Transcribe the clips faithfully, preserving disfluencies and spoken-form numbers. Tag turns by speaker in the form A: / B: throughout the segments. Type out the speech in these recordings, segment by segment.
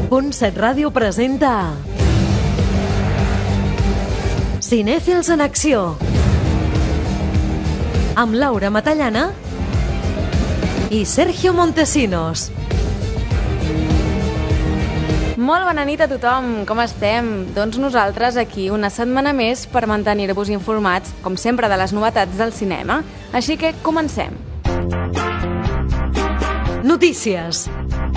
A: Punt set Ràdio presenta Cinèfils en acció amb Laura Matallana i Sergio Montesinos.
B: Molt bona nit a tothom, com estem? Doncs nosaltres aquí una setmana més per mantenir-vos informats, com sempre, de les novetats del cinema. Així que comencem.
A: Notícies.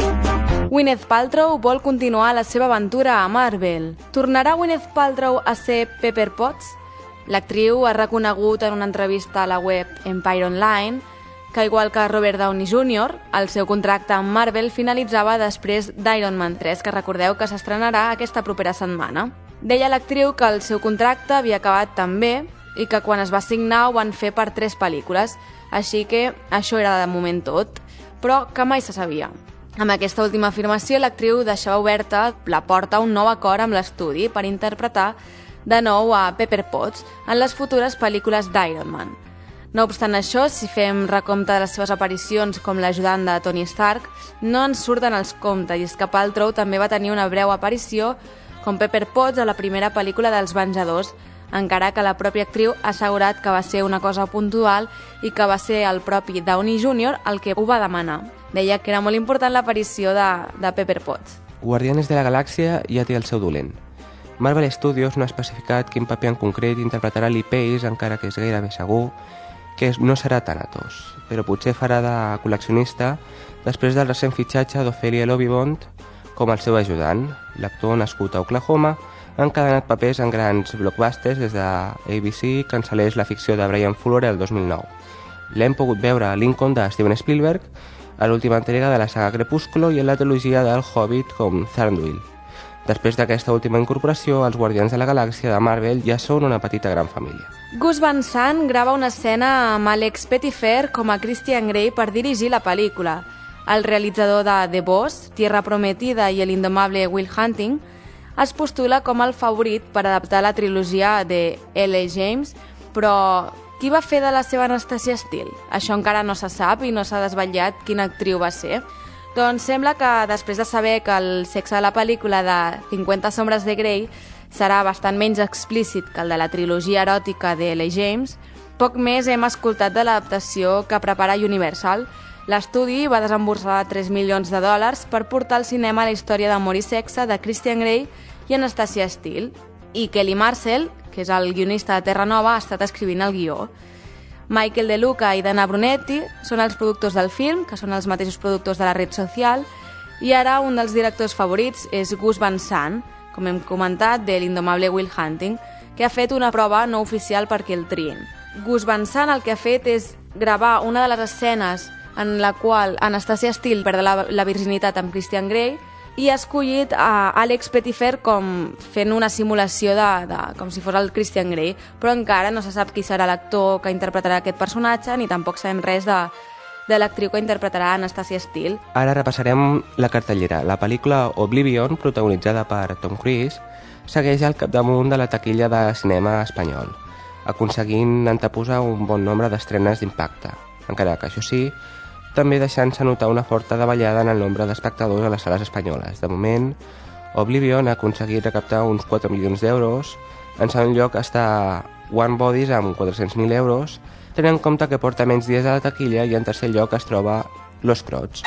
B: Gwyneth Paltrow vol continuar la seva aventura a Marvel. Tornarà Gwyneth Paltrow a ser Pepper Potts? L'actriu ha reconegut en una entrevista a la web Empire Online que, igual que Robert Downey júnior, el seu contracte amb Marvel finalitzava després d'Iron Man tres, que recordeu que s'estrenarà aquesta propera setmana. Deia l'actriu que el seu contracte havia acabat també i que quan es va signar ho van fer per tres pel·lícules, així que això era de moment tot, però que mai se sabia. Amb aquesta última afirmació, l'actriu deixava oberta la porta a un nou acord amb l'estudi per interpretar de nou a Pepper Potts en les futures pel·lícules d'Iron Man. No obstant això, si fem recompte de les seves aparicions com l'ajudant de Tony Stark, no ens surten els comptes, i és que Paltrow també va tenir una breu aparició com Pepper Potts a la primera pel·lícula dels Venjadors, encara que la pròpia actriu ha assegurat que va ser una cosa puntual i que va ser el propi Downey júnior el que ho va demanar. Deia que era molt important l'aparició de, de Pepper Potts.
C: Guardianes de la Galàxia ja té el seu dolent. Marvel Studios no ha especificat quin paper en concret interpretarà Lee Pace, encara que és gairebé segur que no serà Thanatos, però potser farà de col·leccionista després del recent fitxatge d'Ophelia Lovibond com el seu ajudant. L'actor, nascut a Oklahoma, ha encadenat papers en grans blockbusters des de A B C, que cancel·lés la ficció de Brian Fuller el dos mil nou. L'hem pogut veure a Lincoln de Steven Spielberg, a l'última entrega de la saga Crepúsculo i en la trilogia del Hobbit com Thranduil. Després d'aquesta última incorporació, els Guardians de la Galàxia de Marvel ja són una petita gran família.
B: Gus Van Sant grava una escena amb Alex Pettyfer com a Christian Grey per dirigir la pel·lícula. El realitzador de The Boss, Tierra Prometida i el indomable Will Hunting es postula com el favorit per adaptar la trilogia de L A James, però qui va fer de la seva Anastasia Steele? Això encara no se sap i no s'ha desvetllat quina actriu va ser. Doncs sembla que després de saber que el sexe de la pel·lícula de cinquanta sombres de Grey serà bastant menys explícit que el de la trilogia eròtica de L A James, poc més hem escoltat de l'adaptació que prepara Universal. L'estudi va desemborsar tres milions de dòlars per portar al cinema la història d'amor i sexe de Christian Grey i Anastasia Steele, i Kelly Marcel, que és el guionista de Terra Nova, ha estat escrivint el guió. Michael De Luca i Dana Brunetti són els productors del film, que són els mateixos productors de la Red Social, i ara un dels directors favorits és Gus Van Sant, com hem comentat, de l'indomable Will Hunting, que ha fet una prova no oficial perquè el triïn. Gus Van Sant el que ha fet és gravar una de les escenes en la qual Anastasia Steele perd la, la virginitat amb Christian Grey i ha escollit a Alex Pettyfer com fent una simulació de, de, com si fos el Christian Grey, però encara no se sap qui serà l'actor que interpretarà aquest personatge ni tampoc sabem res de, de l'actriu que interpretarà Anastasia Steele.
C: Ara repassarem la cartellera. La pel·lícula Oblivion, protagonitzada per Tom Cruise, segueix al capdamunt de la taquilla de cinema espanyol, aconseguint anteposar un bon nombre d'estrenes d'impacte, encara que això sí, també deixant-se notar una forta davallada en el nombre d'espectadors a les sales espanyoles. De moment, Oblivion ha aconseguit recaptar uns quatre milions d'euros. En segon lloc està One Bodies amb quatre-cents mil euros, tenint en compte que porta menys dies a la taquilla, i en tercer lloc es troba Los Crots.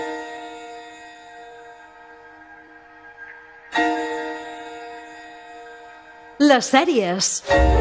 A: Les sèries.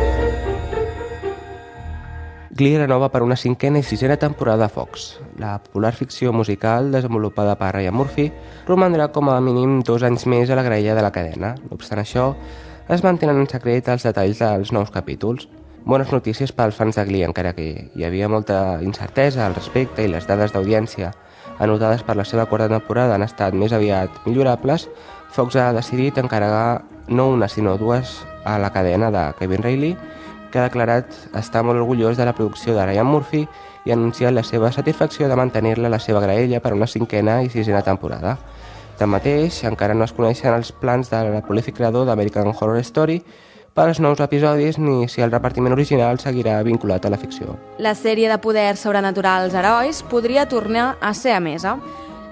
C: Glee renova per una cinquena i sisena temporada a Fox. La popular ficció musical, desenvolupada per Ryan Murphy, romandrà com a mínim dos anys més a la graella de la cadena. No obstant això, es mantenen en secret els detalls dels nous capítols. Bones notícies pels fans de Glee, encara que hi havia molta incertesa al respecte i les dades d'audiència anotades per la seva quarta temporada han estat més aviat millorables. Fox ha decidit encarregar no una sinó dues a la cadena de Kevin Reilly, que ha declarat estar molt orgullós de la producció de Ryan Murphy i ha anunciat la seva satisfacció de mantenir-la a la seva graella per una cinquena i sisena temporada. Tanmateix, encara no es coneixen els plans del prolífic creador d'American Horror Story per als nous episodis ni si el repartiment original seguirà vinculat a la ficció.
B: La sèrie de poders sobrenaturals herois podria tornar a ser emesa.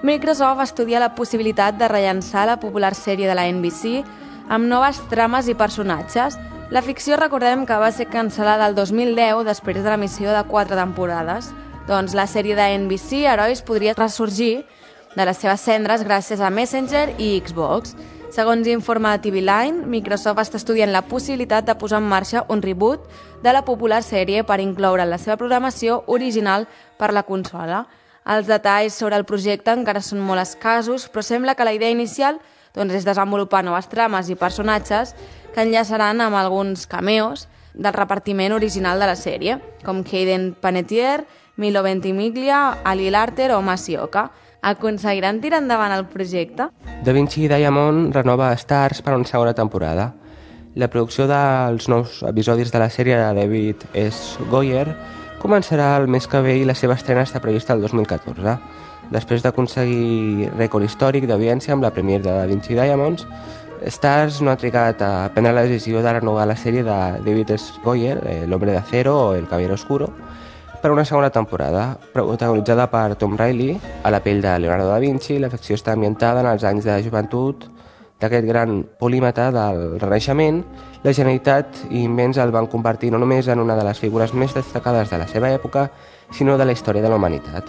B: Microsoft estudia la possibilitat de rellançar la popular sèrie de la N B C amb noves trames i personatges. La ficció, recordem que va ser cancel·lada el dos mil deu després de l'emissió de quatre temporades. Doncs la sèrie de N B C, Herois, podria ressorgir de les seves cendres gràcies a Messenger i Xbox. Segons informa T V Line, Microsoft està estudiant la possibilitat de posar en marxa un reboot de la popular sèrie per incloure en la seva programació original per la consola. Els detalls sobre el projecte encara són molt escassos, però sembla que la idea inicial doncs, és desenvolupar noves trames i personatges que enllaçaran amb alguns cameos del repartiment original de la sèrie, com Hayden Panettiere, Milo Ventimiglia, Ali Larter o Masioka. Aconseguiran tirar endavant el projecte?
C: Da Vinci Diamond renova Stars per una segona temporada. La producció dels nous episodis de la sèrie de David S. Goyer començarà el mes que ve i la seva estrena està prevista el dos mil catorze. Després d'aconseguir rècord històric d'audiència amb la premiere de Da Vinci Diamonds, Stars no ha trigat a prendre la decisió de renovar la sèrie de David S. Goyer, eh, L'Hombre de Acero o El Caballero Oscuro, per una segona temporada, protagonitzada per Tom Riley, a la pell de Leonardo da Vinci. La ficció està ambientada en els anys de joventut d'aquest gran polímata del Renaixement. La Generalitat i invents el van convertir no només en una de les figures més destacades de la seva època, sinó de la història de la humanitat.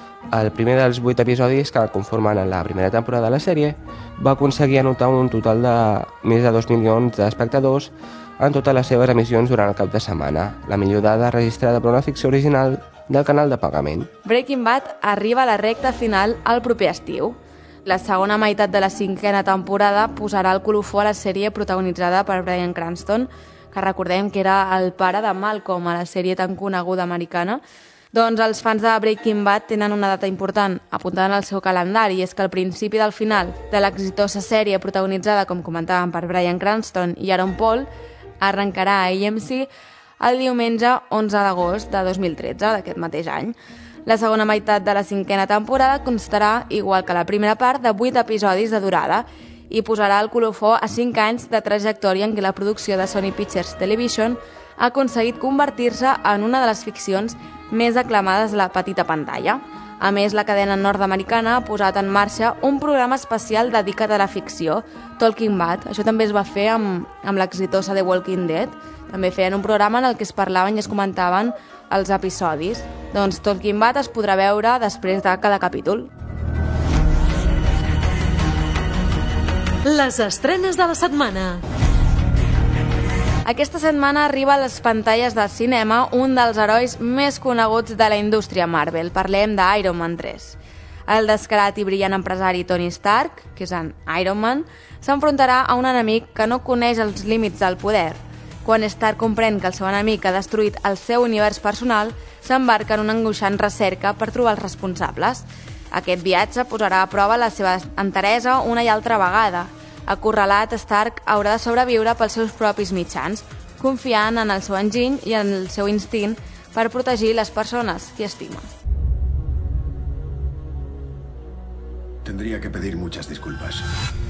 C: El primer dels vuit episodis que conformen la primera temporada de la sèrie va aconseguir anotar un total de més de dos milions d'espectadors en totes les seves emissions durant el cap de setmana, la millor dada registrada per una ficció original del canal de pagament.
B: Breaking Bad arriba a la recta final el proper estiu. La segona meitat de la cinquena temporada posarà el colofó a la sèrie protagonitzada per Bryan Cranston, que recordem que era el pare de Malcolm a la sèrie tan coneguda americana. Doncs els fans de Breaking Bad tenen una data important apuntada en el seu calendari, i és que al principi del final de l'exitosa sèrie protagonitzada, com comentàvem, per Bryan Cranston i Aaron Paul, arrencarà a A M C el diumenge onze d'agost de dos mil tretze, d'aquest mateix any. La segona meitat de la cinquena temporada constarà, igual que la primera part, de vuit episodis de durada i posarà el colofó a cinc anys de trajectòria en què la producció de Sony Pictures Television ha aconseguit convertir-se en una de les ficcions més aclamades de la petita pantalla. A més, la cadena nord-americana ha posat en marxa un programa especial dedicat a la ficció, Talking Bad. Això també es va fer amb, amb l'exitosa The Walking Dead. També feien un programa en el que es parlaven i es comentaven els episodis. Doncs Talking Bad es podrà veure després de cada capítol.
A: Les estrenes de la setmana.
B: Aquesta setmana arriba a les pantalles del cinema un dels herois més coneguts de la indústria Marvel. Parlem d'Iron Man tres. El descarat i brillant empresari Tony Stark, que és en Iron Man, s'enfrontarà a un enemic que no coneix els límits del poder. Quan Stark comprèn que el seu enemic ha destruït el seu univers personal, s'embarca en una angoixant recerca per trobar els responsables. Aquest viatge posarà a prova la seva enteresa una i altra vegada. Acorralat, Stark haurà de sobreviure pels seus propis mitjans, confiant en el seu enginy i en el seu instint per protegir les persones que estima.
D: Tendría que pedir muchas disculpas.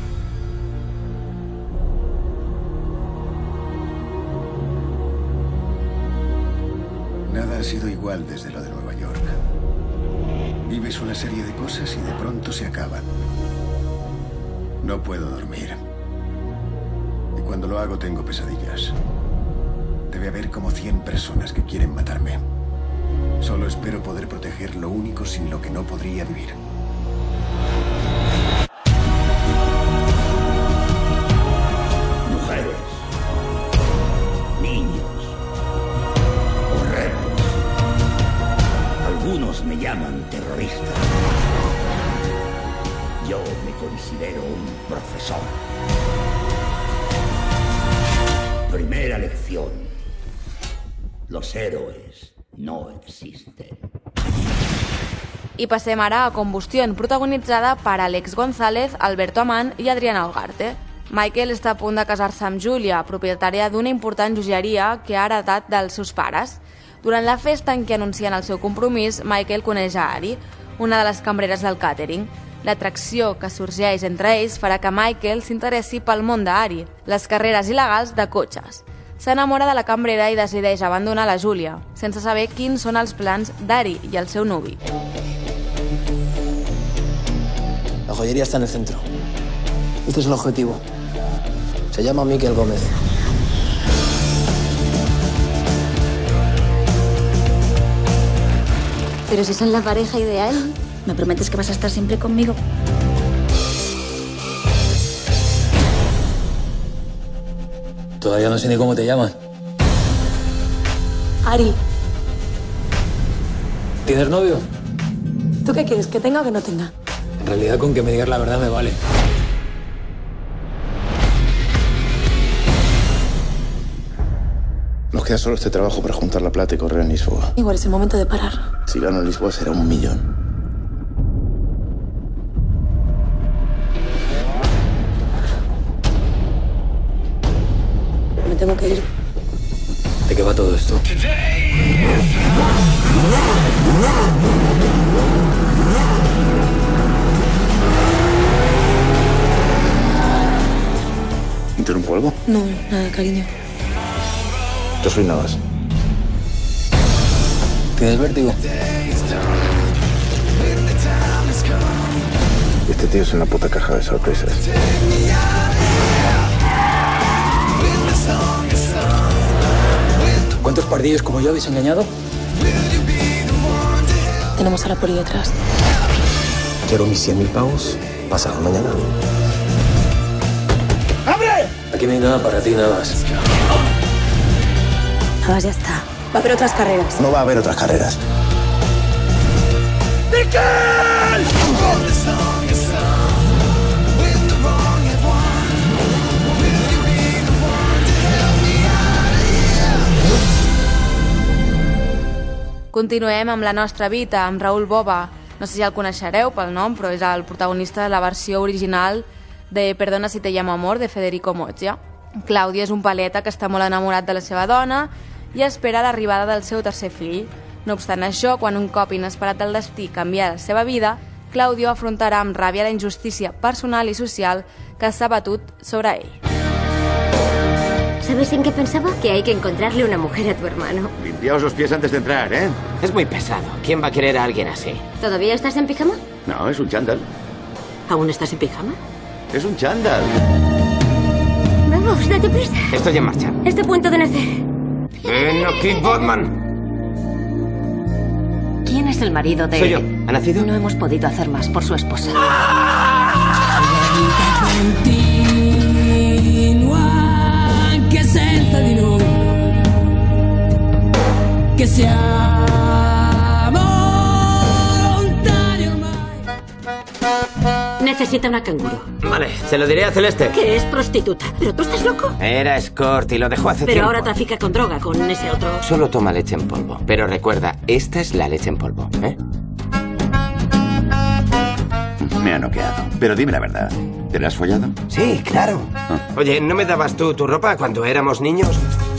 D: Nada ha sido igual desde lo de Nueva York. Vives una serie de cosas y de pronto se acaban. No puedo dormir. Y cuando lo hago tengo pesadillas. Debe haber como cien personas que quieren matarme. Solo espero poder proteger lo único sin lo que no podría vivir.
E: Mujeres, niños, horrendos. Algunos me llaman terrorista. Yo me considero un profesor. Primera lección. Los héroes no existen.
B: I passem ara a Combustión, protagonitzada per Alex González, Alberto Amán i Adriana Ugarte. Michael està a punt de casar-se amb Julia, propietària d'una important joieria que ha heretat dels seus pares. Durant la festa en què anuncien el seu compromís, Michael coneix a Ari, una de les cambreres del càtering. L'atracció que sorgeix entre ells farà que Michael s'interessi pel món d'Ari, les carreres il·legals de cotxes. S'enamora de la cambrera i decideix abandonar la Júlia, sense saber quins són els plans d'Ari i el seu nuvi.
F: La joyería está en el centro. Este es el objetivo. Se llama Miquel Gómez.
G: Pero si son la pareja ideal, ¿me prometes que vas a estar siempre conmigo?
F: Todavía no sé ni cómo te llaman.
G: Ari,
F: ¿Tienes novio?
G: ¿tú qué quieres? ¿Que tenga o que no tenga?
F: En realidad, con que me digas la verdad me vale.
D: Nos queda solo este trabajo para juntar la plata y correr en Lisboa.
G: Igual es el momento de parar.
D: Si gano en Lisboa será un millón.
G: Me tengo que ir.
F: ¿De qué va todo esto?
D: ¿Interrumpo algo?
G: No, nada, cariño.
D: Yo soy Navas.
F: ¿Tienes vértigo?
D: Este tío es una puta caja de sorpresas.
F: ¿Cuántos pardillos como yo habéis engañado?
G: Tenemos a la poli detrás.
F: Quiero mis cien mil pavos pasado mañana. ¡Abre! Aquí no hay nada para ti, nada más.
G: Ah, ya está. Va a haber otras carreras.
D: No va a haber otras carreras.
B: Continuem amb la nostra vida, amb Raúl Bova. No sé si el coneixereu pel nom, però és el protagonista de la versió original de Perdona si te llamo amor, de Federico Moggia. Claudio és un paleta que està molt enamorat de la seva dona i espera l'arribada del seu tercer fill. No obstant això, quan un cop inesperat del destí canvia la seva vida, Claudio afrontarà amb ràbia la injustícia personal i social que s'ha batut sobre ell.
H: ¿Sabes en qué pensaba? Que hay que encontrarle una mujer a tu hermano.
D: Limpiaos los pies antes de entrar, ¿eh?
I: Es muy pesado. ¿Quién va a querer a alguien así?
H: ¿Todavía estás en pijama?
D: No, es un chándal.
G: ¿Aún estás en pijama?
D: Es un chándal.
H: Vamos, date prisa.
I: Estoy en marcha.
H: Está a punto de nacer.
I: ¡Ven aquí, Batman!
G: ¿Quién es el marido de...?
I: Soy yo. ¿Ha nacido?
G: No hemos podido hacer más por su esposa.
J: Anche senza di noi, che siamo lontani ormai.
G: Necesita una canguro.
I: Vale, se lo diré a Celeste.
G: Que es prostituta. ¿Pero tú estás loco?
I: Era escort y lo dejó hace
G: Pero
I: tiempo.
G: ahora trafica con droga, con ese otro...
I: Solo toma leche en polvo. Pero recuerda, esta es la leche en polvo, ¿eh?
E: Me ha noqueado. Pero dime la verdad. ¿Te la has follado?
I: Sí, claro.
E: Ah.
I: Oye, ¿no me dabas tú tu ropa cuando éramos niños?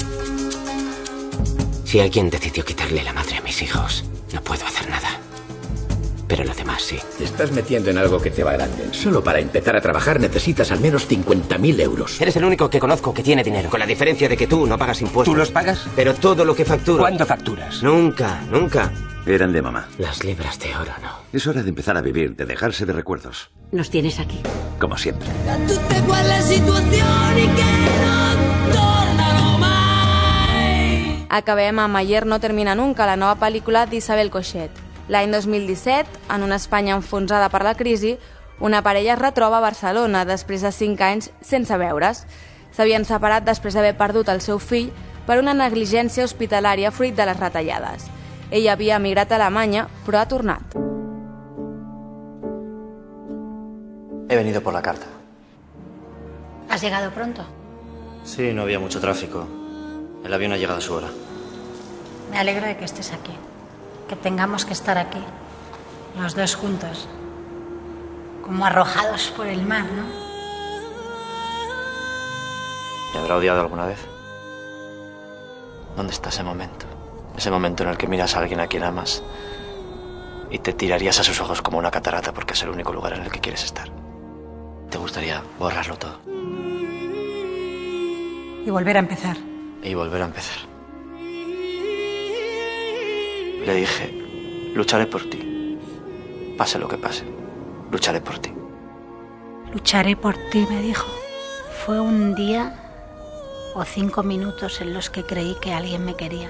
I: Si alguien decidió quitarle la madre a mis hijos, no puedo hacer nada. Pero lo demás sí.
E: Te estás metiendo en algo que te va grande. Solo para empezar a trabajar necesitas al menos cincuenta mil euros.
I: Eres el único que conozco que tiene dinero. Con la diferencia de que tú no pagas impuestos.
C: ¿Tú los pagas?
I: Pero todo lo que facturo...
C: ¿Cuánto facturas?
I: Nunca, nunca.
E: Eran de mamá.
I: Las libras de oro, no.
E: Es hora de empezar a vivir, de dejarse de recuerdos.
G: Nos tienes aquí.
E: Como siempre.
J: Da tutte quelle situazioni che non tornano mai.
B: Acabem amb Ayer no termina nunca, la nova pel·lícula d'Isabel Coixet. L'any dos mil disset, en una Espanya enfonsada per la crisi, una parella es retroba a Barcelona després de cinc anys sense veure's. S'havien separat després d'haver perdut el seu fill per una negligència hospitalària fruit de les retallades. Ell havia emigrat a Alemanya, però ha tornat.
F: He venido por la carta.
H: ¿Has llegado pronto?
F: Sí, no había mucho tráfico. El avión ha llegado a su hora.
H: Me alegro de que estés aquí. Que tengamos que estar aquí. Los dos juntos. Como arrojados por el mar, ¿no?
F: ¿Me habrá odiado alguna vez? ¿Dónde está ese momento? Ese momento en el que miras a alguien a quien amas y te tirarías a sus ojos como una catarata porque es el único lugar en el que quieres estar. Te gustaría borrarlo todo.
H: Y volver a empezar.
F: Y volver a empezar. Le dije, lucharé por ti. Pase lo que pase, lucharé por ti.
H: Lucharé por ti, me dijo. Fue un día o cinco minutos en los que creí que alguien me quería.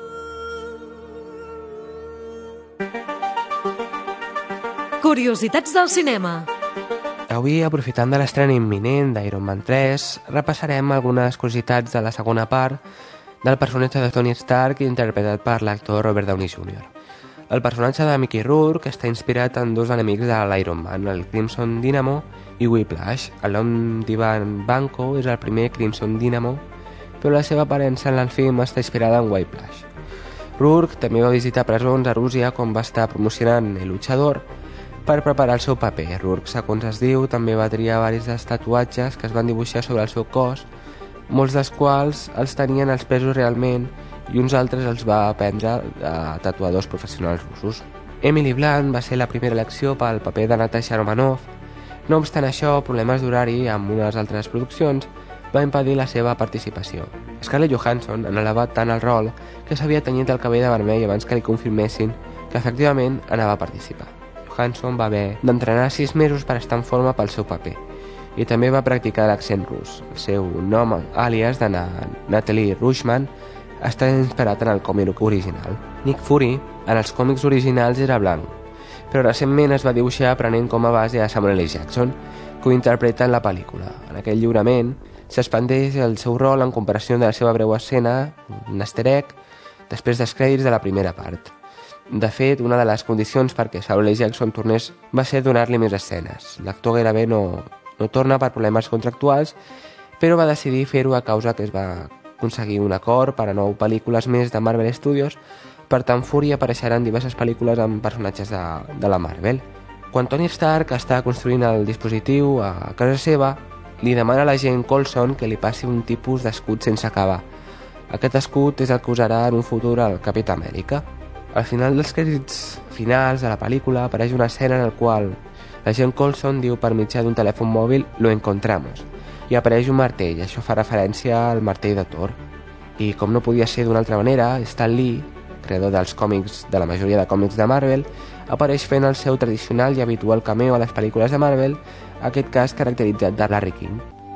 A: Curiositats del cinema.
C: Avui, aprofitant de l'estrena imminent d'Iron Man tres, repassarem algunes curiositats de la segona part del personatge de Tony Stark interpretat per l'actor Robert Downey júnior El personatge de Mickey Rourke està inspirat en dos enemics de l'Iron Man, el Crimson Dynamo i Whiplash. El nom d'Ivan Vanko és el primer Crimson Dynamo, però la seva aparença en el film està inspirada en Whiplash. Rourke també va visitar presons a Rússia quan va estar promocionant El Luchador per preparar el seu paper. Rourke, segons es diu, també va triar diversos tatuatges que es van dibuixar sobre el seu cos, molts dels quals els tenien els presos realment i uns altres els va aprendre a tatuadors professionals russos. Emily Blunt va ser la primera elecció pel paper de Natasha Romanoff. No obstant això, problemes d'horari amb unes altres produccions va impedir la seva participació. Scarlett Johansson han elevat tant el rol que s'havia tenyit el cabell de vermell abans que li confirmessin que efectivament anava a participar. Johansson va haver d'entrenar sis mesos per estar en forma pel seu paper i també va practicar l'accent rus. El seu nom, àlies de Natalie Rushman, està inspirat en el còmic original. Nick Fury, en els còmics originals, era blanc, però recentment es va dibuixar prenent com a base a Samuel L. Jackson, que ho interpreta en la pel·lícula. En aquell lliurament s'expandeix el seu rol en comparació de la seva breu escena, un easter egg, després dels crèdits de la primera part. De fet, una de les condicions perquè Samuel L. Jackson tornés va ser donar-li més escenes. L'actor gairebé no, no torna per problemes contractuals, però va decidir fer-ho a causa que es va aconseguir un acord per a nou pel·lícules més de Marvel Studios. Per tant, Fury apareixerà en diverses pel·lícules amb personatges de, de la Marvel. Quan Tony Stark està construint el dispositiu a casa seva, li demana a l'agent Coulson que li passi un tipus d'escut sense acabar. Aquest escut és el que usarà en un futur el Capità Amèrica. Al final dels crèdits finals de la pel·lícula apareix una escena en la qual l'agent Coulson diu per mitjà d'un telèfon mòbil «Lo encontramos» i apareix un martell. Això fa referència al martell de Thor. I com no podia ser d'una altra manera, Stan Lee, creador dels còmics de la majoria de còmics de Marvel, apareix fent el seu tradicional i habitual cameo a les pel·lícules de Marvel, aquest cas caracteritzat de Larry King.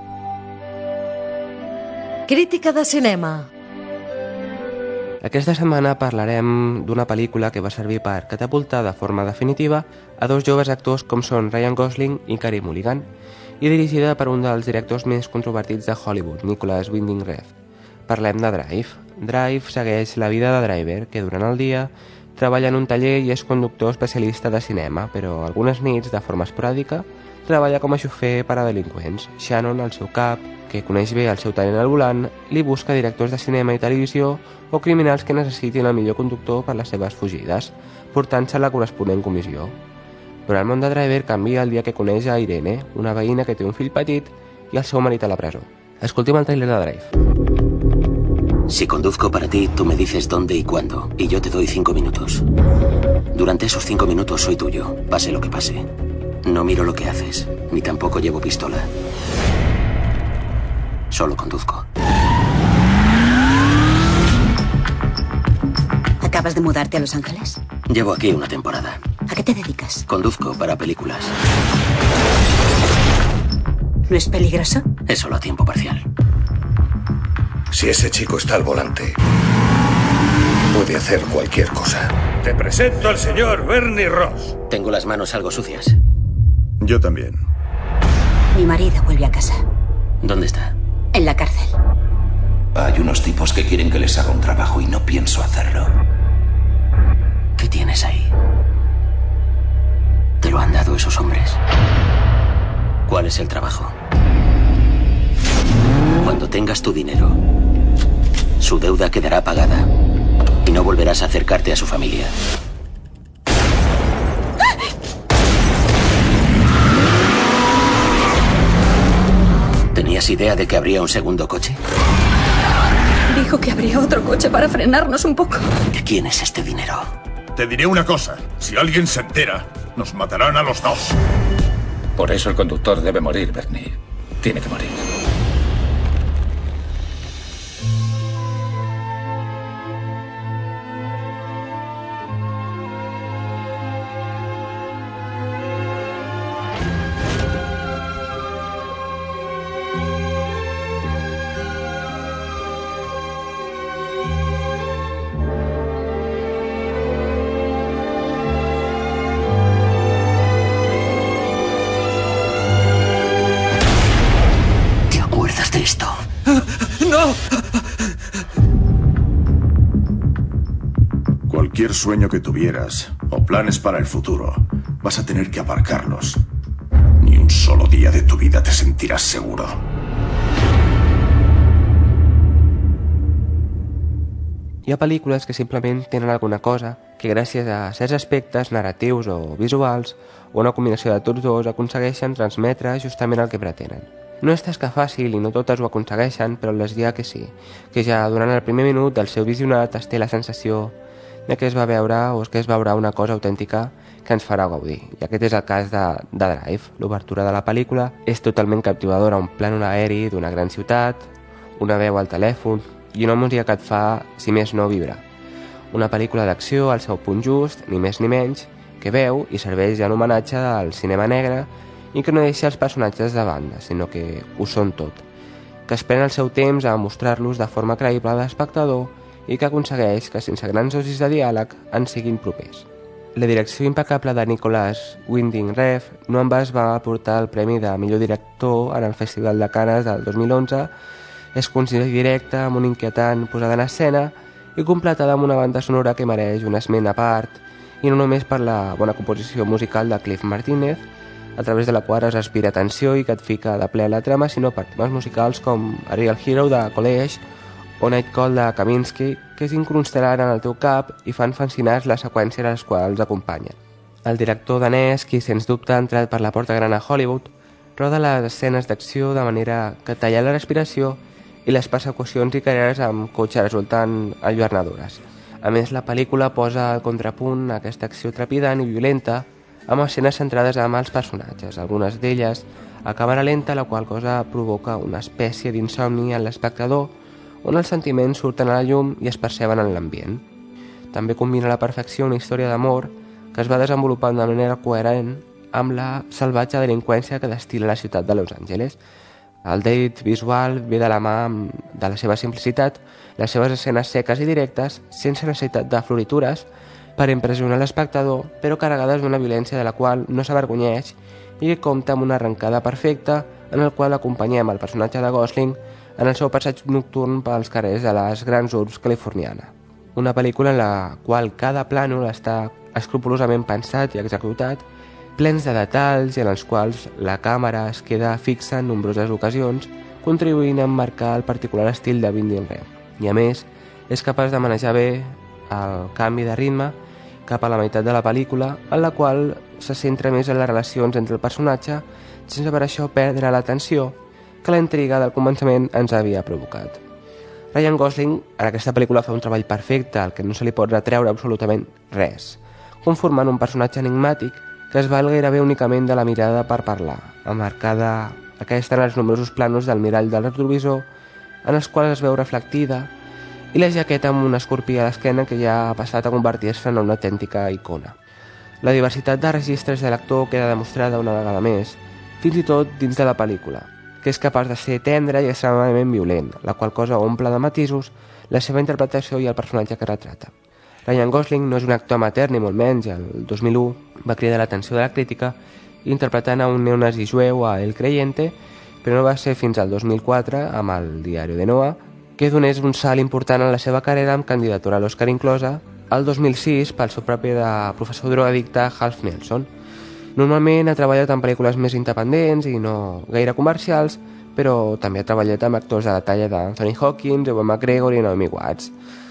A: Crítica de cinema.
C: Aquesta setmana parlarem d'una pel·lícula que va servir per catapultar de forma definitiva a dos joves actors com són Ryan Gosling i Carey Mulligan, i dirigida per un dels directors més controvertits de Hollywood, Nicholas Winding Refn. Parlem de Drive. Drive segueix la vida de Driver, que durant el dia treballa en un taller i és conductor especialista de cinema, però algunes nits, de forma esporàdica, treballa com a xofer per a delinqüents. Shannon, el seu cap, que coneix bé el seu talent al volant, li busca directors de cinema i televisió o criminals que necessitin el millor conductor per les seves fugides, portant-se la corresponent comissió. Però el món de Driver canvia el dia que coneix a Irene, una veïna que té un fill petit i el seu marit a la presó. Escoltem el trailer de Drive.
I: Si conduzco para ti, tú me dices dónde y cuándo, y yo te doy cinco minutos. Durante esos cinco minutos soy tuyo, pase lo que pase. No miro lo que haces, ni tampoco llevo pistola. Solo conduzco.
G: ¿Acabas de mudarte a Los Ángeles?
I: Llevo aquí una temporada.
G: ¿A qué te dedicas?
I: Conduzco para películas.
G: ¿No es peligroso?
I: Es solo a tiempo parcial.
D: Si ese chico está al volante, puede hacer cualquier cosa.
K: Te presento al señor Bernie Ross.
I: Tengo las manos algo sucias.
D: Yo también.
G: Mi marido vuelve a casa.
I: ¿Dónde está?
G: En la cárcel.
L: Hay unos tipos que quieren que les haga un trabajo y no pienso hacerlo.
I: ¿Qué tienes ahí? ¿Te lo han dado esos hombres? ¿Cuál es el trabajo? Cuando tengas tu dinero, su deuda quedará pagada y no volverás a acercarte a su familia. ¿Tenías idea de que habría un segundo coche?
G: Dijo que habría otro coche para frenarnos un poco.
I: ¿De quién es este dinero?
K: Te diré una cosa. Si alguien se entera, nos matarán a los dos.
L: Por eso el conductor debe morir, Bernie. Tiene que morir.
K: Cualquier sueño que tuvieras o planes para el futuro, vas a tener que aparcarlos. Ni un solo día de tu vida te sentirás seguro.
C: Hi ha pel·lícules que simplement tenen alguna cosa que gràcies a certs aspectes narratius o visuals o una combinació de tots dos aconsegueixen transmetre justament el que pretenen. No és tasca fàcil i no totes ho aconsegueixen, però les dia que sí, que ja durant el primer minut del seu visionat es té la sensació de que es va veure o que es veurà una cosa autèntica que ens farà gaudir. I aquest és el cas de, de Drive. L'obertura de la pel·lícula és totalment captivadora, un plànol aeri d'una gran ciutat, una veu al telèfon i una música que et fa, si més no, vibrar. Una pel·lícula d'acció al seu punt just, ni més ni menys, que veu i serveix en homenatge al cinema negre i que no deixa els personatges de banda, sinó que ho són tot, que es pren el seu temps a mostrar-los de forma creïble a l'espectador i que aconsegueix que sense grans dosis de diàleg en siguin propers. La direcció impecable de Nicolas Winding Refn no en va es va aportar el premi de millor director en el Festival de Canes del dos mil onze. És concisa i directa, amb una inquietant posada en escena i completada amb una banda sonora que mereix un esment a part, i no només per la bona composició musical de Cliff Martínez, a través de la qual es respira tensió i que et fica de ple a la trama, sinó per temes musicals com A Real Hero de College o Night Call de Kaminsky, que s'incrustaran en el teu cap i fan fascinants les seqüències a les quals acompanyen. El director danès, qui sens dubte ha entrat per la porta gran a Hollywood, roda les escenes d'acció de manera que talla la respiració i les persecucions i carreres amb cotxe resultant alluernadores. A més, la pel·lícula posa al contrapunt aquesta acció trepidant i violenta amb escenes centrades en els personatges, algunes d'elles a càmera lenta, la qual cosa provoca una espècie d'insomni en l'espectador on els sentiments surten a la llum i es perceben en l'ambient. També combina a la perfecció una història d'amor que es va desenvolupant de manera coherent amb la salvatge delinqüència que destila la ciutat de Los Angeles. El date visual ve de la mà de la seva simplicitat, les seves escenes seques i directes, sense necessitat de floritures, per impressionar l'espectador, però carregades d'una violència de la qual no s'avergonyeix i que compta amb una arrencada perfecta en el qual acompanyem el personatge de Gosling en el seu passeig nocturn pels carrers de les grans urbs californiana. Una pel·lícula en la qual cada plànol està escrupolosament pensat i executat, plens de detalls i en els quals la càmera es queda fixa en nombroses ocasions, contribuint a emmarcar el particular estil de Winding Refn. I a més, és capaç de manejar bé el canvi de ritme cap a la meitat de la pel·lícula, en la qual se centra més en les relacions entre el personatge, sense per això perdre l'atenció que la intriga del començament ens havia provocat. Ryan Gosling en aquesta pel·lícula fa un treball perfecte, al que no se li pot retreure absolutament res, conformant un personatge enigmàtic que es val gairebé únicament de la mirada per parlar, emmarcada aquesta en els nombrosos plànols del mirall del retrovisor, en els quals es veu reflectida, i la jaqueta amb un escorpí a l'esquena que ja ha passat a convertir-se en una autèntica icona. La diversitat de registres de l'actor queda demostrada una vegada més, fins i tot dins de la pel·lícula, que és capaç de ser tendre i extremadament violent, la qual cosa omple de matisos la seva interpretació i el personatge que retrata. Ryan Gosling no és un actor amateur ni molt menys. El dos mil u va cridar l'atenció de la crítica interpretant a un neonazi jueu a El Creyente, però no va ser fins al dos mil quatre, amb el Diari de Noah, que donés un salt important en la seva carrera amb candidatura a l'Oscar inclosa, el dos mil sis pel seu propi de professor drogadicte Half Nelson. Normalment ha treballat en pel·lícules més independents i no gaire comercials, però també ha treballat amb actors de la talla d'Anthony Hopkins, Ewan McGregor i Naomi Watts.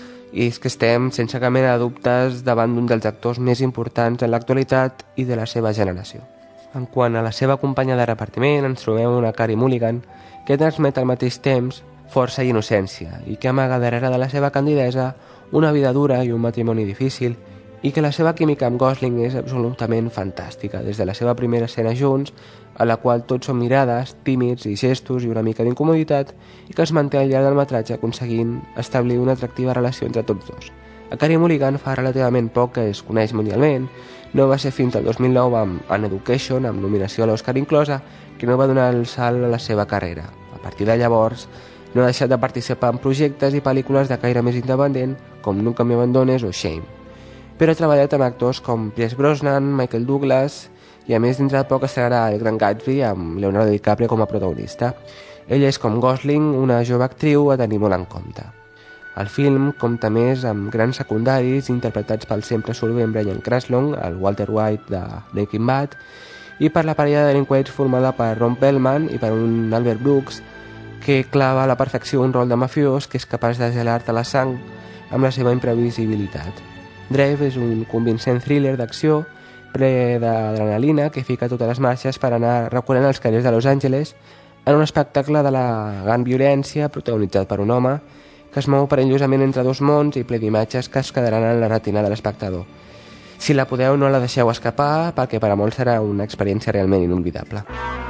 C: I és que estem sense cap mena de dubtes davant d'un dels actors més importants en l'actualitat i de la seva generació. En quant a la seva companya de repartiment, ens trobem una Carey Mulligan que transmet al mateix temps força i innocència i que amaga darrere de la seva candidesa una vida dura i un matrimoni difícil i que la seva química amb Gosling és absolutament fantàstica, des de la seva primera escena junts, a la qual tots són mirades, tímids i gestos i una mica d'incomoditat, i que es manté al llarg del metratge aconseguint establir una atractiva relació entre tots dos. A Carey Mulligan fa relativament poc que es coneix mundialment, no va ser fins al dos mil nou amb An Education, amb nominació a l'Oscar inclosa, que no va donar el salt a la seva carrera. A partir de llavors, no ha deixat de participar en projectes i pel·lícules de caire més independent, com Nunca me abandones o Shame. Però ha treballat amb actors com Pierce Brosnan, Michael Douglas, i a més dintre de poc estrenarà El Gran Gatsby amb Leonardo DiCaprio com a protagonista. Ella és com Gosling, una jove actriu a tenir molt en compte. El film compta més amb grans secundaris interpretats pel sempre solvent Bryan Cranston, el Walter White de Breaking Bad, i per la parella de delinqüents formada per Ron Perlman i per un Albert Brooks, que clava a la perfecció un rol de mafiós que és capaç de gelar-te la sang amb la seva imprevisibilitat. Drive és un convincent thriller d'acció ple d'adrenalina que fica totes les marxes per anar recorrent els carrers de Los Angeles en un espectacle de la gran violència protagonitzat per un home que es mou perillosament entre dos mons i ple d'imatges que es quedaran en la retina de l'espectador. Si la podeu, no la deixeu escapar, perquè per a molts serà una experiència realment inolvidable.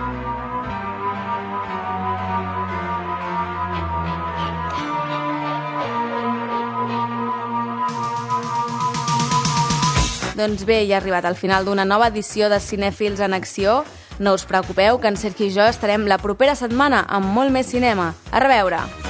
B: Doncs bé, ja ha arribat al final d'una nova edició de Cinèfils en Acció. No us preocupeu, que en Sergi i jo estarem la propera setmana amb molt més cinema. A reveure!